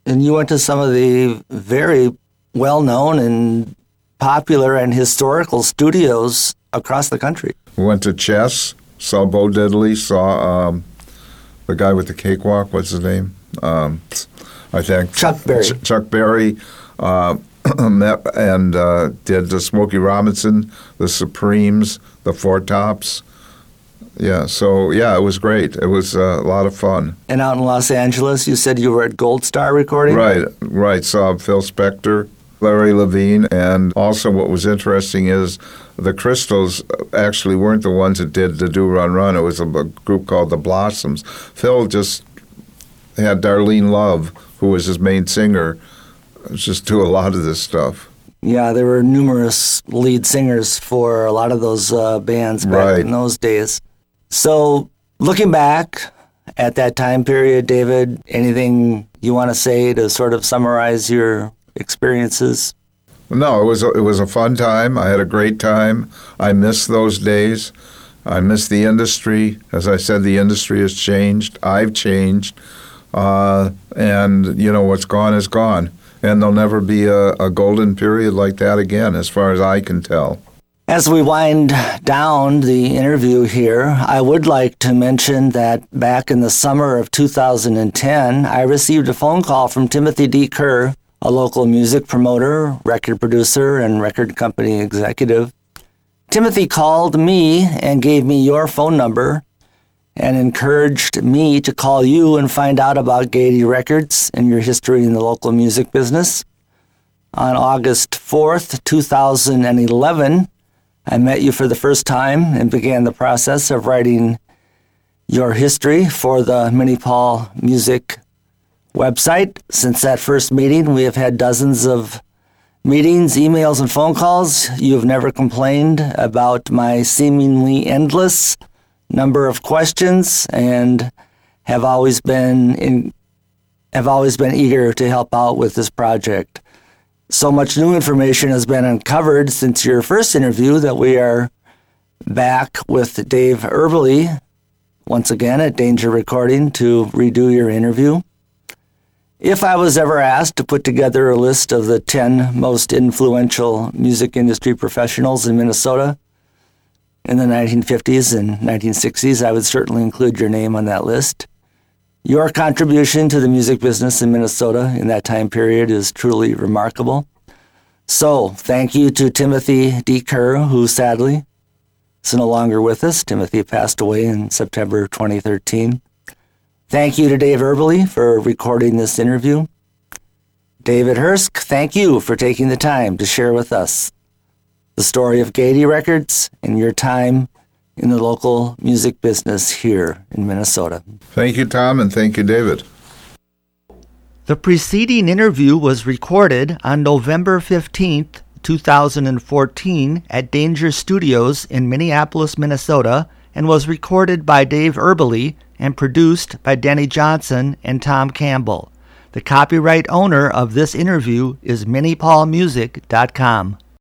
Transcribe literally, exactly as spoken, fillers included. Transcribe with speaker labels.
Speaker 1: And you went to some of the very well-known and popular and historical studios across the country.
Speaker 2: We went to Chess, saw Bo Diddley, saw um, the guy with the cakewalk, what's his name? Um, I think.
Speaker 1: Chuck Berry.
Speaker 2: Ch- Chuck Berry. Uh, met and uh, did the Smokey Robinson, the Supremes, the Four Tops. Yeah, so yeah, it was great. It was uh, a lot of fun.
Speaker 1: And out in Los Angeles, you said you were at Gold Star recording?
Speaker 2: Right, right. Saw Phil Spector, Larry Levine, and also what was interesting is the Crystals actually weren't the ones that did the Do Run Run. It was a, a group called the Blossoms. Phil just had Darlene Love, who was his main singer, just do a lot of this stuff.
Speaker 1: Yeah, there were numerous lead singers for a lot of those uh, bands back
Speaker 2: Right.
Speaker 1: in those days. So, looking back at that time period, David, anything you want to say to sort of summarize your experiences?
Speaker 2: No, it was a, it was a fun time. I had a great time. I miss those days. I miss the industry. As I said, the industry has changed. I've changed. Uh, and, you know, what's gone is gone. And there'll never be a, a golden period like that again, as far as I can tell.
Speaker 1: As we wind down the interview here, I would like to mention that back in the summer of two thousand ten, I received a phone call from Timothy D. Kerr, a local music promoter, record producer, and record company executive. Timothy called me and gave me your phone number and encouraged me to call you and find out about Gaiety Records and your history in the local music business. On August fourth, two thousand eleven, I met you for the first time and began the process of writing your history for the Minnie Paul Music website. Since that first meeting, we have had dozens of meetings, emails, and phone calls. You have never complained about my seemingly endless number of questions and have always been in, have always been eager to help out with this project. So much new information has been uncovered since your first interview that we are back with Dave Eberly once again at Danger Recording to redo your interview. If I was ever asked to put together a list of the ten most influential music industry professionals in Minnesota in the nineteen fifties and nineteen sixties, I would certainly include your name on that list. Your contribution to the music business in Minnesota in that time period is truly remarkable. So, thank you to Timothy D. Kerr, who sadly is no longer with us. Timothy passed away in September twenty thirteen. Thank you to Dave Eberly for recording this interview. David Hursk, thank you for taking the time to share with us the story of Gaiety Records and your time in the local music business here in Minnesota.
Speaker 2: Thank you, Tom, and thank you, David.
Speaker 3: The preceding interview was recorded on November fifteenth, two thousand fourteen at Danger Studios in Minneapolis, Minnesota, and was recorded by Dave Eberly and produced by Denny Johnson and Tom Campbell. The copyright owner of this interview is Minnie Paul Music dot com.